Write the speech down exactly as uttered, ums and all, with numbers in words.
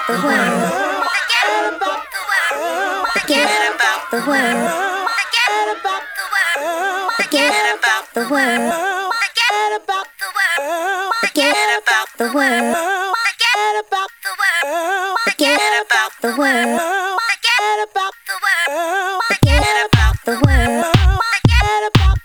the world. Forget about the world. Forget about the world. Forget about the world. Forget about the world. Forget about the world. Forget about the world. Forget about the world. Forget about the world.